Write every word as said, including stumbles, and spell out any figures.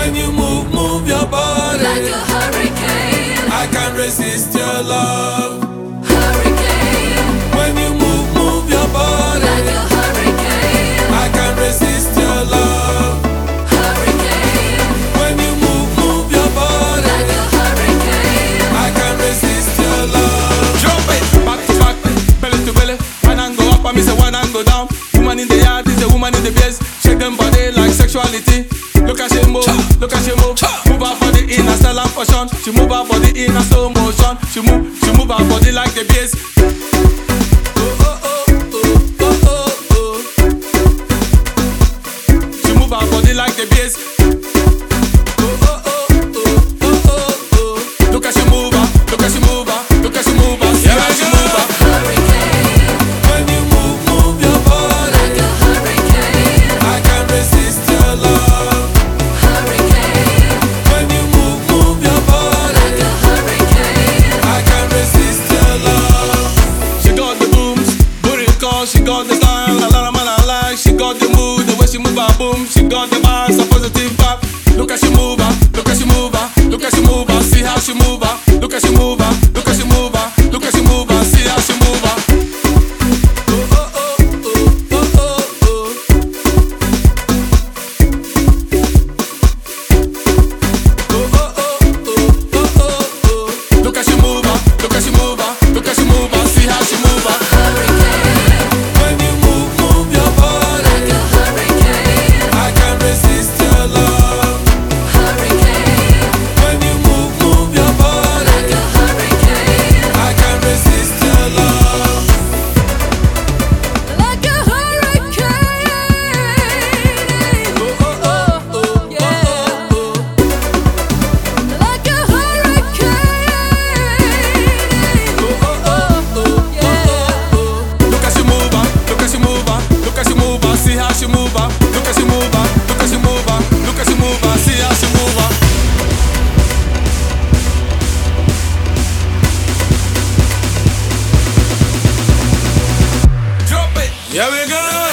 When you move, move your body like a hurricane. I can't resist your love. Hurricane, When you move, move your body like a hurricane. I can't resist your love. Hurricane, When you move, move your body like a hurricane. I can't resist your love. Drop it, back to back, belly to belly. One and go up, and me say one and go down. Woman in the yard is a woman in the place. Shake them body like sexuality. Look at she move, look at she move. Move her body in a style and fashion. She move her body in a slow motion. She move, she move her body like the bass. Oh, oh, oh, oh, oh, oh, oh. She move her body like the bass. Oh, oh, oh, oh, oh, oh, oh. Look at she move her, look at she move her, look at she move her. See how she move her. Hurricane, When you move, move your body like a hurricane. I can't resist your love. Hurricane, When you move, move your body like a hurricane. I can't resist your love. She got the booms, booty call, she got the style, a lot of man I like. She got the mood, the way she move her boom. She got the vibes, a positive vibe. Look at she move her, look at she move her, look at she move her. See how she move her, look at she move her, look at she move her, look at she move her. See how she move her. Oh, oh, oh, oh, oh, oh, oh. Oh, oh, oh, oh, oh, oh, oh. Look at she move her, look at she move her, look at she move her. See how she move her. Hurricane, When you move, move your body like a hurricane. I can't resist your love. Hurricane, When you move, move your body like a hurricane. I can't resist your love. Like a hurricane. Oh, oh, oh, oh, Yeah. oh, oh, Like a hurricane. oh, oh, oh, oh, Yeah. oh, oh. Look at she move her, look at she move her, look at she move her. See how she move her. Look at she move her, look at she move her, look at she move her. See how she move her. Drop it. Here we go.